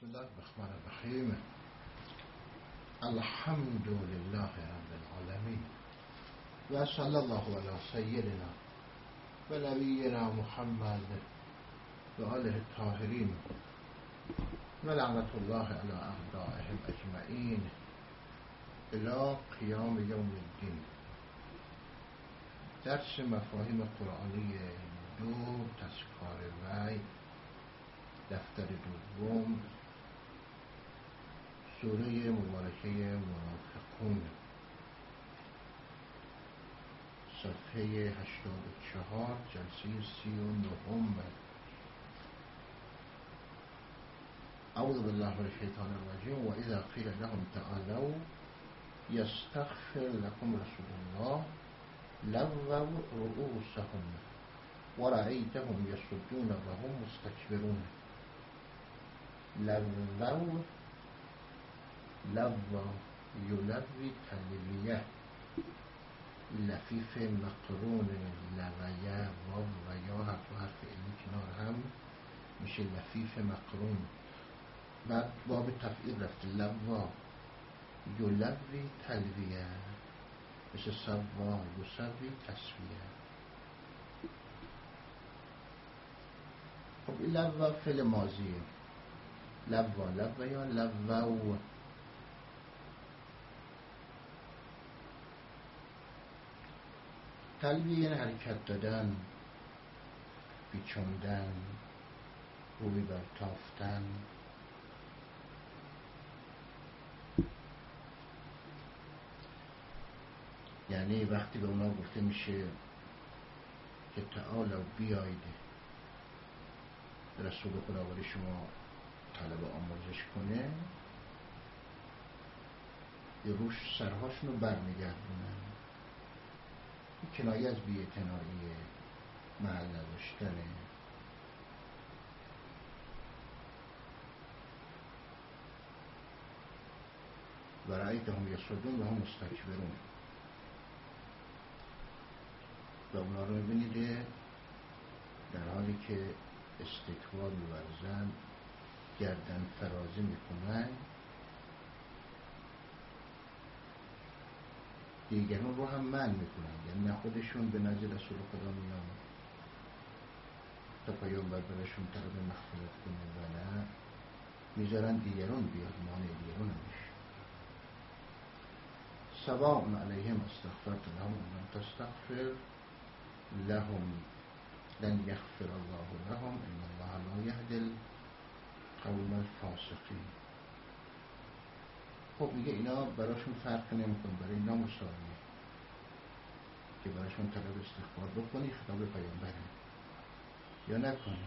بسم الله الرحمن الرحیم. الحمد لله رب العالمین و صلی الله علی سیدنا و نبینا محمد و آله الطاهرین و لعنت الله علی اعدائهم اجمعین الی قیام یوم الدین. درس مفاهیم قرآنی دو، تذکار وحی، دفتر دوم، سوره مبارکه منافقون، صفحه 84، جلسه 39. اعوذ بالله من الشیطان الرجیم. و اذا قیل لهم تعالوا یستغفر لكم رسول الله لووا رؤوسهم ورأیتهم یصدون وهم مستکبرون. لوا یلوی تلویه، لفیف مقرون، لویه و یا حرف علمی کنار هم میشه لفیف مقرون. بعد باب تفعیل رفته. لوا یلوی تلویه مثل سوا یسوی تسویه. خب این لوا فعل ماضیه. لوا یا لوو. تلویه یعنی حرکت دادن، پیچوندن، روی برتافتن. یعنی وقتی به اونا گفته میشه که تعالوا بیایید رسول خدا برای شما طلب آموزش کنه، یه روش سرهاشون رو برمیگردونن. کنایه از بی‌اعتنایی، محل نداشتنه. و رأیتهم یصدون و هم مستکبرون. و اونا رو میبینید در حالی که استکبار می‌ورزن، گردن فرازی میکنن، دیگران رو هم منع میکنن. یعنی نه خودشون به نزد رسول خدا میان تا پیامبر برشون طلب مغفرت کنه و نه میذارن دیگران بیاد، مانع دیگران میشه. سواء علیهم استغفرت لهم و لم تستغفر لهم لن یغفر الله لهم ان الله لا یهدی القوم الفاسقین. خب میگه اینا براشون فرق نمیکنه، برای اینا مساویه که براشون طلب استغفار بکنی، خطاب پیامبره، یا نکنی.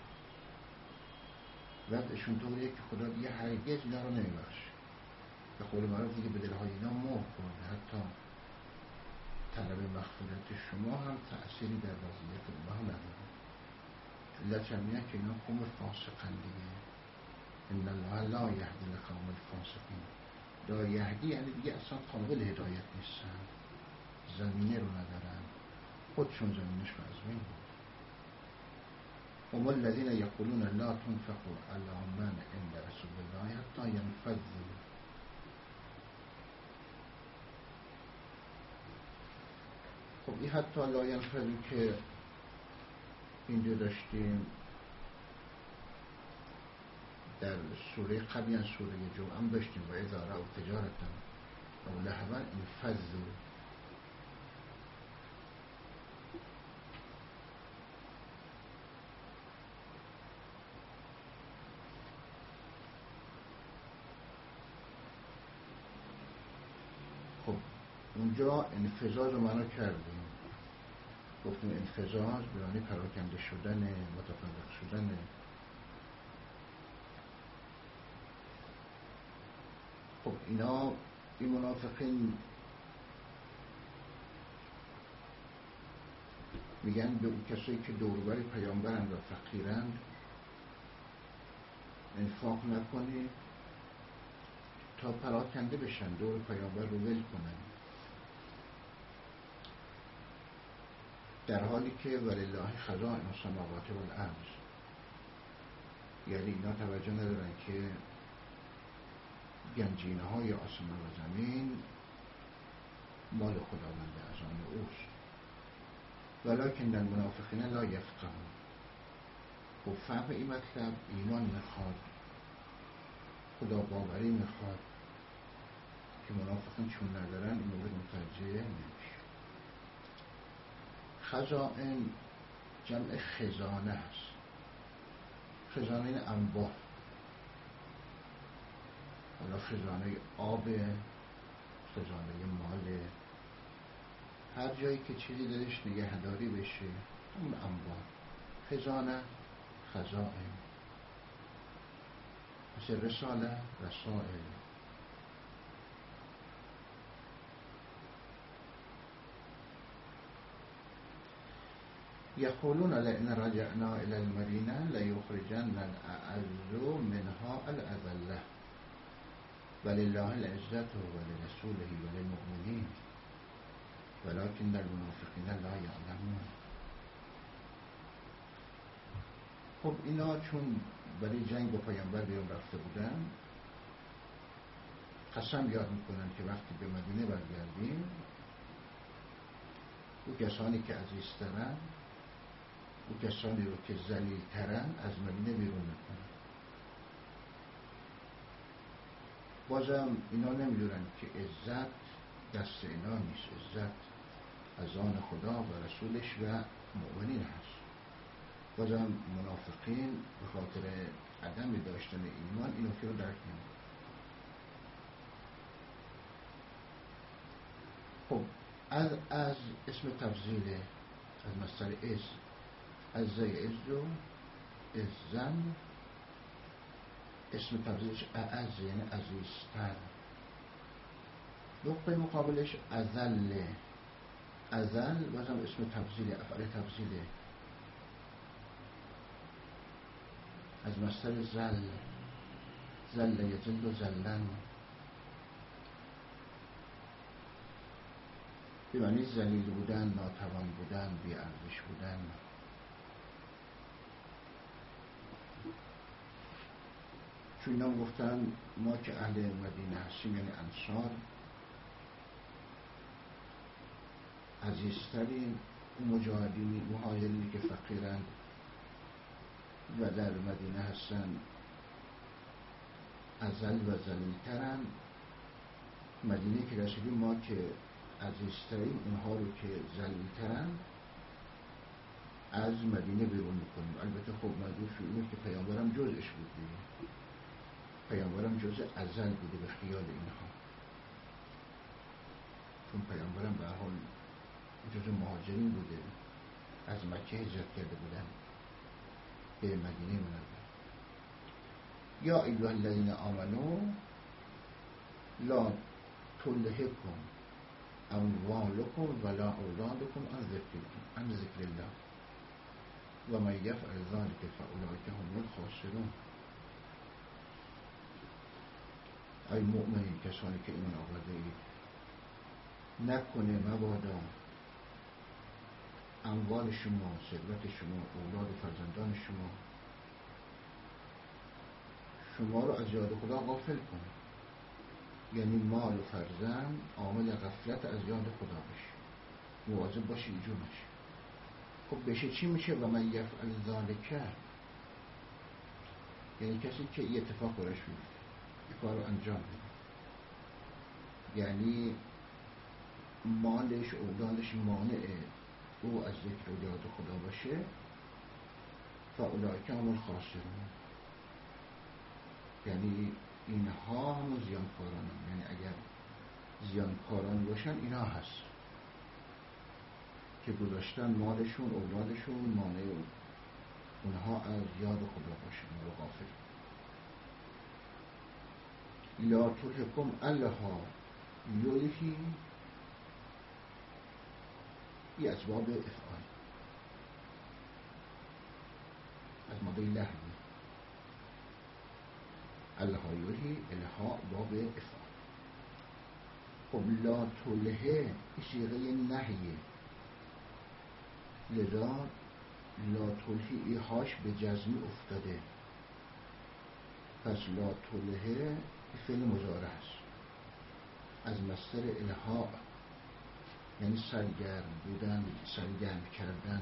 وضعشون طوریه که خدا دیگه هرگز اینا رو نمیبخشه. به قول معروف دیگه به دلهای اینا مهر کرده. حتی طلب مغفرت شما هم تأثیری در وضعیت اونها نداره. علت همینه که اینا قوم فاسقن دیگه. ان الله لا یهدی القوم الفاسقین. لا یهدی یعنی دیگه اصلا قابل هدایت نیستن، زمینه رو ندارن، خودشون زمینش رو از بین بود. هم الذین یقولون لا تنفقوا علی من عند رسول الله حتی ینفضوا. خب این حتی لا ینفضوا که اینجا داشتیم در سوره قبلی از سوره جمعه داشتیم و اذا رأوا تجارة او لهوا انفضوا. خب اونجا انفضاض رو معنا کردیم، گفتیم انفضاض به معنی پراکنده شدن، متفرق شدن. خب اینا این منافقین میگن به اون کسایی که دوروبر پیامبرند و فقیرند انفاق نکنید تا پراکنده بشن، دور پیامبر رو ول کنن، در حالی که ولله خزائن السماوات والارض. یعنی اینا توجه ندارن که گنجینه های آسمان و زمین مال خداونده، از آن اوست. ولکن المنافقین لا یفقهون. و فهم این مطلب ایمان میخواد، خدا باوری میخواد که منافقین چون ندارن این مورد متوجه نمیشه. خزائن جمع خزانه است. خزانه انبار، حالا خزانه آب، خزانه مال، هر جایی که چیزی درش نگهداری بشه اون انبار. خزانه، خزائن، مثل رساله، رسائل. یقولون لئن رجعنا الى المدینه لیخرجن الاعز منها الاذل ولله العزة ولرسوله وللمؤمنین ولكن المنافقین لا یعلمون. خب اینا چون برای جنگ با پیامبر بیرون رفته بودن، قسم یاد میکنن که وقتی به مدینه برگردیم او کسانی که عزیزترن، او کسانی رو که ذلیل‌ترن از مدینه بیرون میکنن. بازم اینا نمیدونن که عزت دست اینا نیست، عزت از آن خدا و رسولش و مؤمنین هست. بازم منافقین به خاطر عدم داشتن ایمان این نکته رو درک نمی‌کنن. خب از اسم تفضیله، از مصدر از عزو، عزن، اسم تفضیلش اعز یعنی عزیزتر. نقطه مقابلش ازل، ازل بازم اسم تفضیله، افعال تفضیله، از مصدر زل، زل یزل و زلن، به معنی ذلیل بودن، ناتوان بودن، بی‌ارزش بودن. چون اینا گفتن ما که اهل مدینه هستیم، یعنی انصار، عزیزترین مهاجرینی که فقیرن و در مدینه هستن ازل و ذلیل‌ترن. مدینه که رسیدیم ما که عزیزترین، اونها رو که ذلیل‌ترن از مدینه بیرون میکنیم. البته خب مدعو شده که پیامبرم جزش بود دیگه، پیامبرم جز ازل بوده به خیال اینها، چون پیامبرم به حال جز مهاجرین بوده، از مکه هجرت کرده بودن به مدینه منوره. یا ایها الذین آمنوا لا تلهکم اموالکم ولا اولادکم عن ذکر الله و من یفعل ذلک فاولئک هم الخاسرون. ای مؤمنین، کسانی که ایمان آورده اید، نکنه مبادا اموال شما، ثروت شما، اولاد و فرزندان شما رو از یاد خدا غافل کنه. یعنی مال و فرزند عامل غفلت از یاد خدا بشه، مواظب باشه اینجور نشه. خب بشه چی میشه؟ و من یفعل ذلک، یعنی کسی که این اتفاق برش میفته، این کار رو انجام بده، یعنی مالش، اولادش مانع او از ذکر و یاد خدا باشه، فاولئک هم الخاسرون، یعنی اینها هم زیانکاران، یعنی اگر زیانکاران باشن اینا هست که گذاشتن مالشون، اولادشون مانع اونها از یاد خدا باشن و غافل. لا تلهکم الله یلهی، این اسباب افعال از ماده لهی، الله یلهی، الها باب افعال. خب لا تلهه این صیغه نهیه، لذا لا تلهی ایهاش به جزمی افتاده، پس لا تلهه فعل مضارع است، از مصدر الها یعنی سرگرم بودن، سرگرم کردن،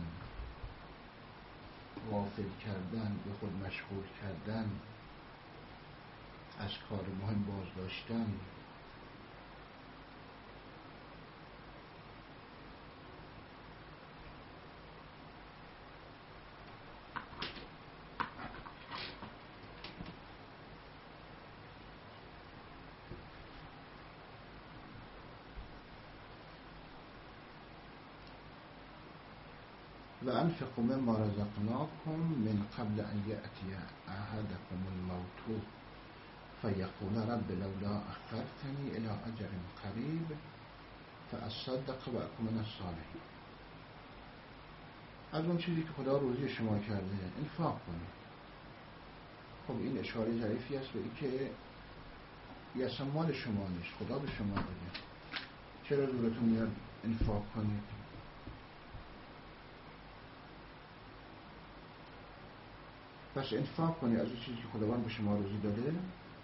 غافل کردن، به خود مشغول کردن، از کار مهم باز داشتن. و انفقوا مما رزقناکم من قبل ان یأتی احدکم الموت فیقول رب لولا اخرتنی الی اجل قریب فاصدق و اکن من الصالحین. از اون چیزی که خدا روزی شما کرده انفاق کنید. خب این اشاره ظریفی است به این که یه اصلا مال شما نیست، خدا به شما داده، چرا زورتون میاد انفاق کنید؟ پس انفاق کنید از اون چیزی که خداوند به شما روزی داده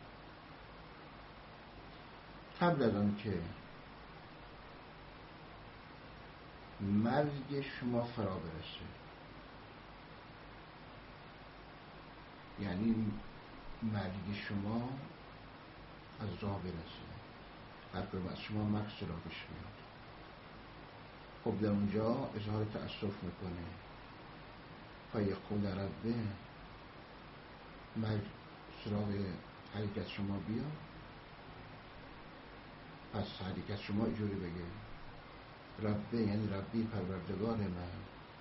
قبل از آن که مرگ شما فرا برسه. یعنی مرگ شما از راه برسه، هر کدوم از شما مرگ سراغش میاد. خب در اونجا اظهار تأسف میکنه، فیقول ربه، مرگ سراغ هر یک از شما بیاد. پس هر یک از شما اینجوری بگه ربه، یعنی ربی پروردگار من،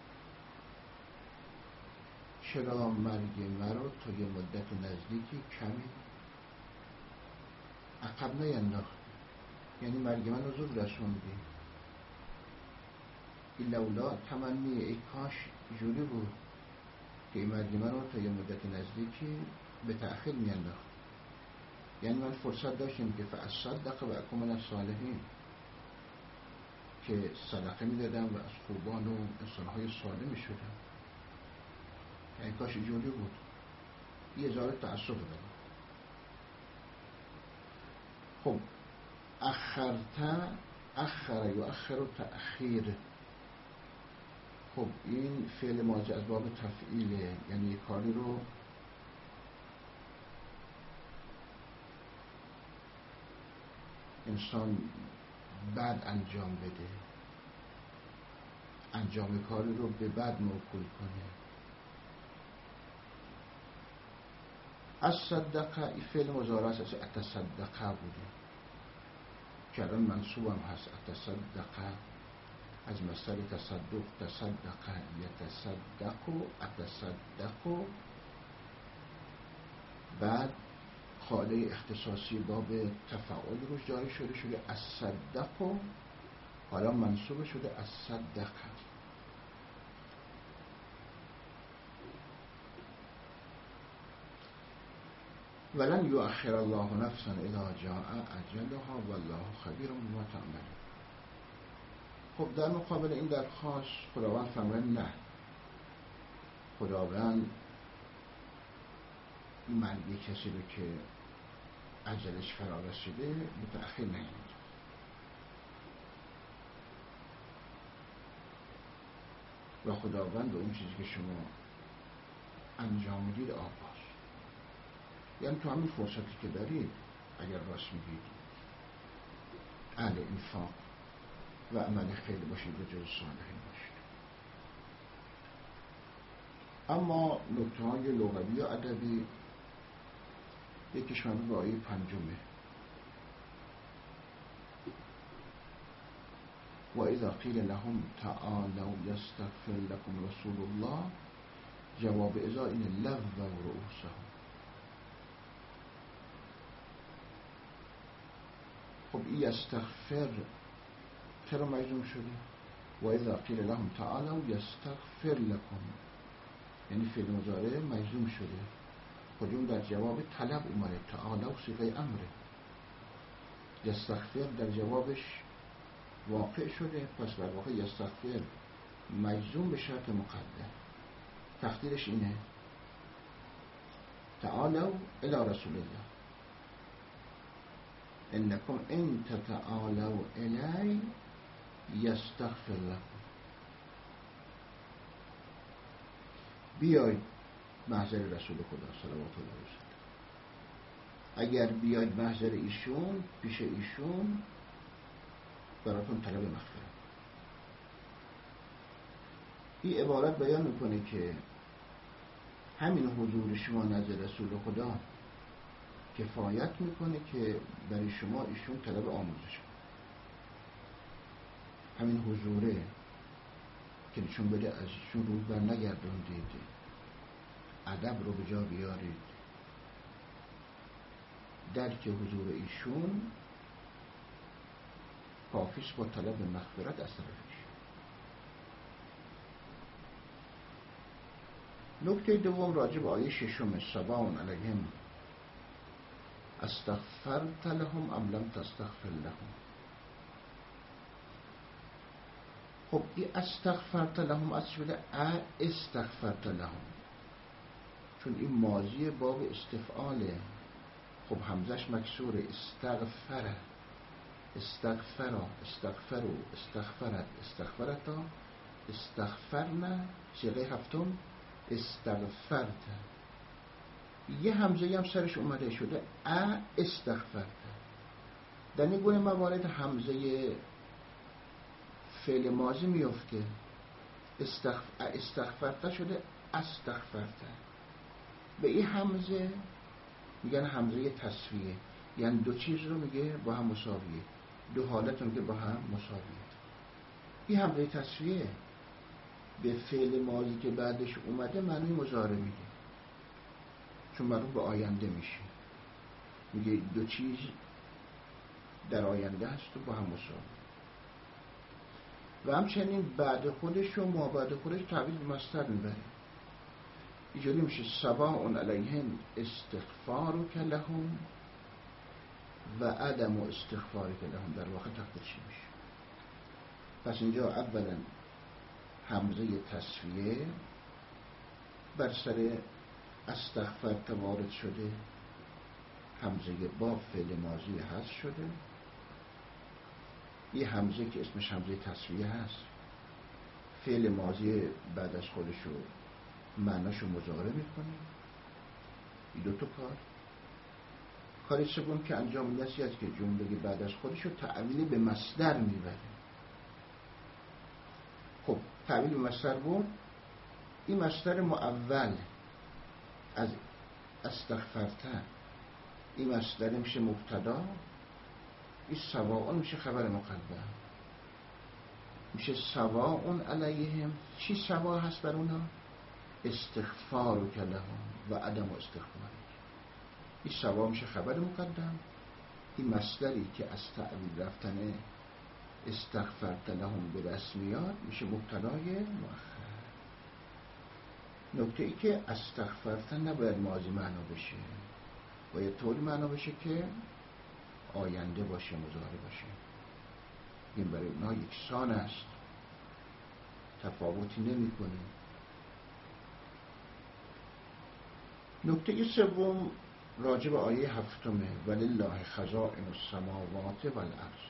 چرا مرگ مرا تا یه مدت نزدیکی کمی عقب نینداخت؟ یعنی مرگ من رو زود رسوندی. این لولا تمنی، ای کاش جوری بود که این مرگ من رو تا یه مدت نزدیکی به تأخیر میانداخت. یعنی من فرصت داشتم که فاصدق و اکن من الصالحین، که صدقه میدادم و از خوبان و انسانهای صالح میشدم. یعنی کاش جوری بود. یه اظهار تأسف دارم. خب اخر یؤخر تأخیر. خب این فعل ماضی از باب تفعیله، یعنی کاری رو انسان بعد انجام بده، انجام کاری رو به بعد موکول کنه. از صدقه این فعل مضارع است، از اتصدقه بوده که الان منصوب هم هست. اتصدقه از مصدر تصدق، تصدقه یتصدق و اتصدق و بعد خاله اختصاصی باب تفاعل روش جاری شده از صدق و حالا منصوب شده از صدقه. ولن یؤخر الله نفسا اذا جاء اجلها والله خبیر بما تعملون. خب در مقابل این درخواست خداوند فرمود نه، خداوند مرگ کسی رو که اجلش فرا رسیده متأخر نمیاد و خداوند به اون چیزی که شما انجام میدید آگاه. یعنی تو همین فرصتی که دارید اگر راست میگید اهل انفاق و عمل خیر باشید و جز صالحین باشید. اما نکته های لغوی و ادبی یکیش مربوط به آیه 5 و اذا قیل لهم تعالوا یستغفر لكم رسول الله جواب اذا این لووا رؤوسهم. خب این یستغفر چرا مجزوم شده؟ و اذا قیل لهم تعالوا یستغفر لكم، یعنی فعل مضارع مجزوم شده، خودمون در جواب طلب اومده. تعالوا صیغه امره، یستغفر در جوابش واقع شده، پس در واقع یستغفر مجزوم به شرط مقدر. تقدیرش اینه تعالوا الى رسول الله انکم ان تتعالوا الی یستغفر لكم. بیاید محضر رسول خدا صلوات الله علیه. اگر بیاید محضر ایشون، پیش ایشون، براتون طلب مغفرت. این عبارت بیان میکنه که همین حضور شما نزد رسول خدا کفایت میکنه که برای شما ایشون طلب آموزش کنه. همین حضوره که نشون بده از ایشون روی بر نگردوندید، ادب رو به جا بیارید، درک حضور ایشون کافیست با طلب مغفرت از طرفش. نکته دوم راجع به آیه 6 سواء علیهم استغفرت لهم ام لم تستغفر لهم. خب این استغفرت لهم از شده استغفرت لهم، چون این ماضی باب استفعاله. خب همزش مکسوره. استغفره، استغفرا، استغفرو، استغفرت، استغفرتا، استغفرنا. صیغه هفتم استغفرت، یه همزه هم سرش اومده شده استغفرت. در این گونه موارد همزه فعل ماضی میفته. استغفرت شده استغفرت. به این همزه میگن همزه تسویه، یعنی دو چیز رو میگه با هم مساویه، دو حالت رو میگه با هم مساویه. این همزه تسویه به فعل ماضی که بعدش اومده معنی مضارع میده، چون مربوط به آینده میشه. میگه دو چیز در آینده هست و با هم مساوی. و همچنین بعد خودش و ما بعد خودش تعبیر به مصدر میبره. اینجوری میشه سواء علیهم استغفارک لهم و عدم استغفارک لهم. در واقع تقدیر چی میشه؟ پس اینجا اولا همزه تسویه بر سر استغفرت وارد شده، همزه با فعل ماضی هست شده. یه همزه که اسمش همزه تسویه هست، فعل ماضی بعد از خودشو معناشو مضارع میکنه. این دو تا کار سوم که انجام میده است که جمله بعد از خودشو تعویل به مصدر میبره. خب تعویل به مصدر بود، این مصدر معول از استغفرت، این مصدر میشه مبتدا، این سواء میشه خبر مقدم، میشه سواء علیهم. چی سوا هست بر اونا؟ استغفارک لهم و عدم استغفارک. این سوا میشه خبر مقدم، این مصدری که از تعویل رفتن استغفرت لهم به رسمیات میشه مبتدای مؤخر. نکته ای که استغفرت نباید ماضی معنا بشه، باید طوری معنا بشه که آینده باشه، مضارع باشه. این برای اونها یکسان است، تفاوتی نمی کنه. نکته سوم راجع به آیه هفتمه ولله خزائن السماوات والارض.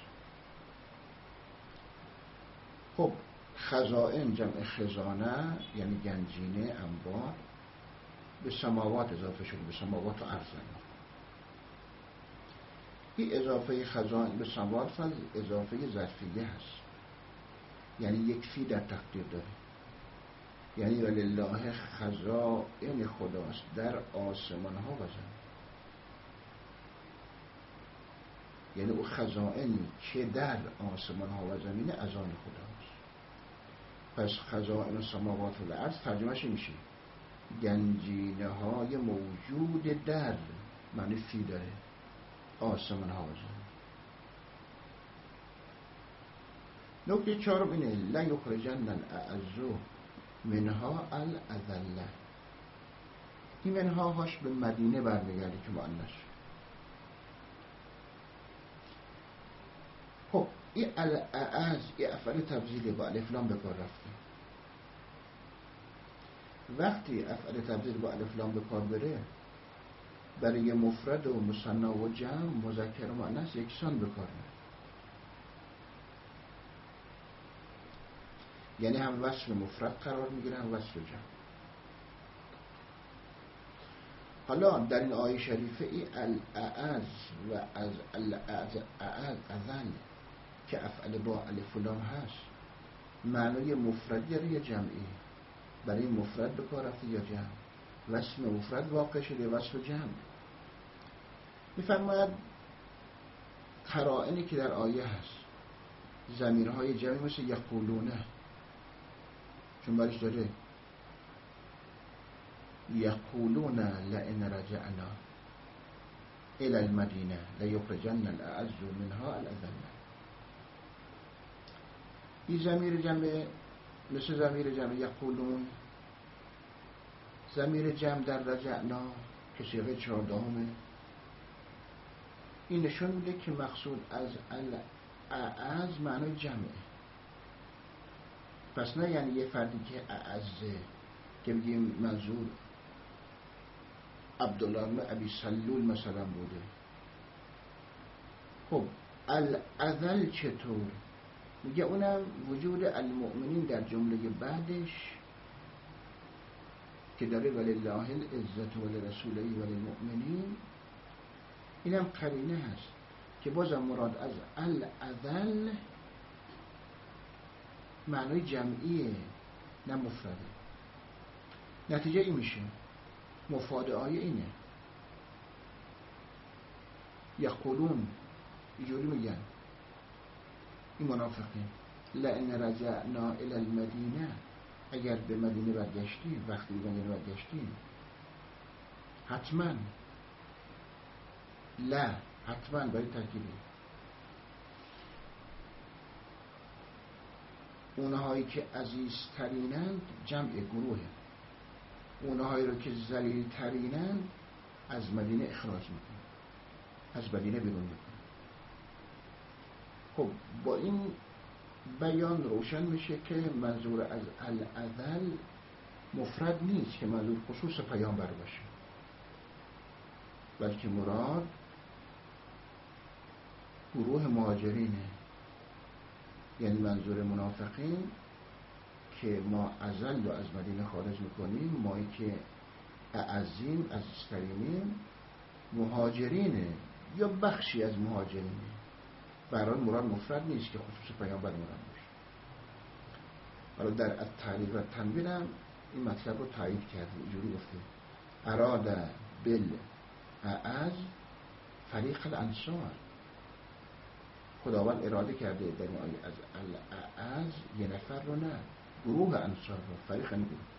خب خزائن جمع خزانه یعنی گنجینه، انبار، به سماوات اضافه شده، به سماوات و ارض. این اضافه خزائن به سماوات اضافه ظرفیه هست، یعنی یک فی در تقدیر داره. یعنی ولله خزائن خداست در آسمان ها و زمین. یعنی او خزائنی که در آسمان ها و زمین از آن خداست. پس خزائن السماوات والارض ترجمهش میشه گنجینه های موجود در، معنی فی داره، آسمان ها و زمین. نکته چهارم اینه لا یخرجن الاعز منها الاذل. این منها هاش به مدینه برمیگرده که مؤنث. خب این الاعز این افعال تبذیل با الف لام به کار رفته. وقتی افعال تبذیل با الف لام به کار بره برای مفرد و مثنی و جمع مذکر و مؤنث یکسان بکار می‌برد. یعنی هم وصف مفرد قرار میگیره هم وصف جمع. حالا در این آیه شریفه ای الاعز و از الاعزل که افعل با الف و لام هست معنای مفرد داره یا جمعی؟ برای مفرد به کار رفته یا جمع؟ وصف مفرد واقع شده وصف جمع. میفرماید قرائنی که در آیه هست ضمیرهای جمعی مثل یقولونه، چون برش داره یقولون لئن رجعنا الى المدینه لیخرجن الاعز منها الاذل. این ضمیر جمع مثل ضمیر جمع یقولون، ضمیر جمع در رجعنا که صیغه 14 این نشون میده که مقصود از الاعز معنای جمعه. پس نه یعنی یه فردی که اعزه که بگیم منظور عبدالله بن ابی سلول مثلا بوده. خب الاذل چطور؟ میگه اونم وجود المؤمنین در جمله بعدش که داره ولله العزة ولرسوله وللمؤمنین، اینم قرینه هست که بازم مراد از الاذل معنای جمعیه نه مفرده. نتیجه این میشه مفاد آیه اینه یقولون اینجوری میگن این منافقین لئن رجعنا الی المدینه اگر به مدینه برگشتیم، وقتی به مدینه برگشتیم حتما لا حتما برای تاکید اونهایی که عزیزترینند جمع گروهه، اونهایی رو که ذلیل ترینند از مدینه اخراج میکنه، از مدینه بیرون میکنه. خب با این بیان روشن میشه که منظور از الاذل مفرد نیست که منظور خصوص پیامبر باشه، بلکه مراد گروه مهاجرینه. یعنی منظور منافقین که ما ازل رو از مدینه خارج میکنیم، مایی که اعزیم عزیزترینیم مهاجرینه یا بخشی از مهاجرینه. برای مراد مفرد نیست که خصوص پیامبر مراد باشه. حالا در التعریف و تنویر هم این مطلب رو تایید کرده، اینجوری گفته اراد بالاعز فریق الانصار. خداوند اراده کرده در این آیه از الاعز یه نفر رو نه، گروه انصار رو، فریق این گروه.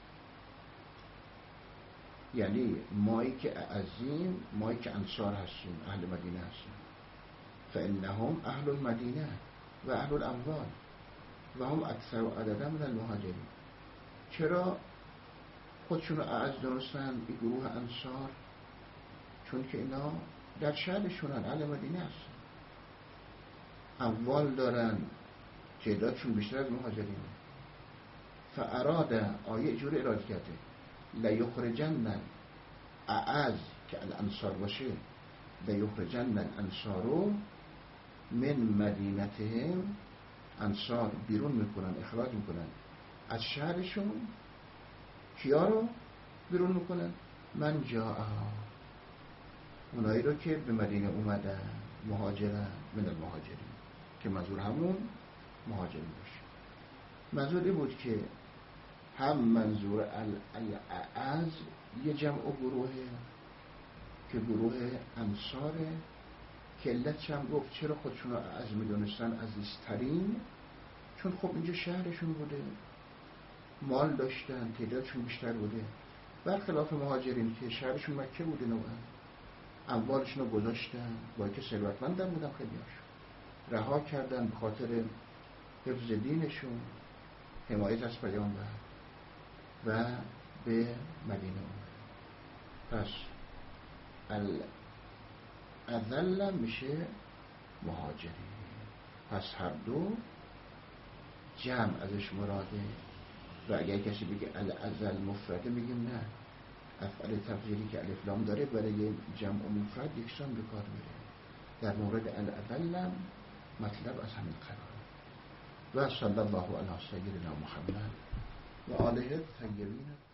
یعنی مایی که اعزیم مایی که انصار هستیم، اهل مدینه هستیم. فانهم اهل المدینه و اهل الاموال و هم اکثر عددا من المهاجرین. چرا خودشون رو اعز دونستن این گروه انصار؟ چون که اینا در شهرشونن، اهل مدینه هستن، اموال دارن، تعدادشون بیشتر از مهاجرینه. فاراد آیه جوری اراده کرده لیخرجن اعز که الانصار باشه، لیخرجن الانصارو من مدینتهم، انصار بیرون میکنن، اخراج میکنن از شهرشون. کیا رو بیرون میکنن؟ من جاءها، اونایی رو که به مدینه اومدن، مهاجرن من المهاجرین، که منظور همون مهاجرین باشه. منظور این بود که هم منظور الاعز یه جمع و گروهه که گروه انصاره، که علتش هم گفت چرا خودشون رو اعز میدونستن، عزیزترین، چون خب اینجا شهرشون بوده، مال داشتن، تعدادشون بیشتر بوده، برخلاف مهاجرین که شهرشون مکه بوده، نوعا اموالشون رو گذاشتن، با که ثروتمندن بودن، خیلی هاشون رها کردن به خاطر حفظ دینشون، حمایت از پیامبر و به مدینه اومدن. پس الاذل میشه مهاجرین. پس هر دو جمع ازش مراده. و اگر کسی بگه الاذل مفرده، میگیم نه، افعال تفضیلی که الف لام داره برای جمع و مفرد یکسان به کار میره. در مورد الاولم مطلب از همین قراره. و صلی الله علی سیدنا محمد و آله الطیبین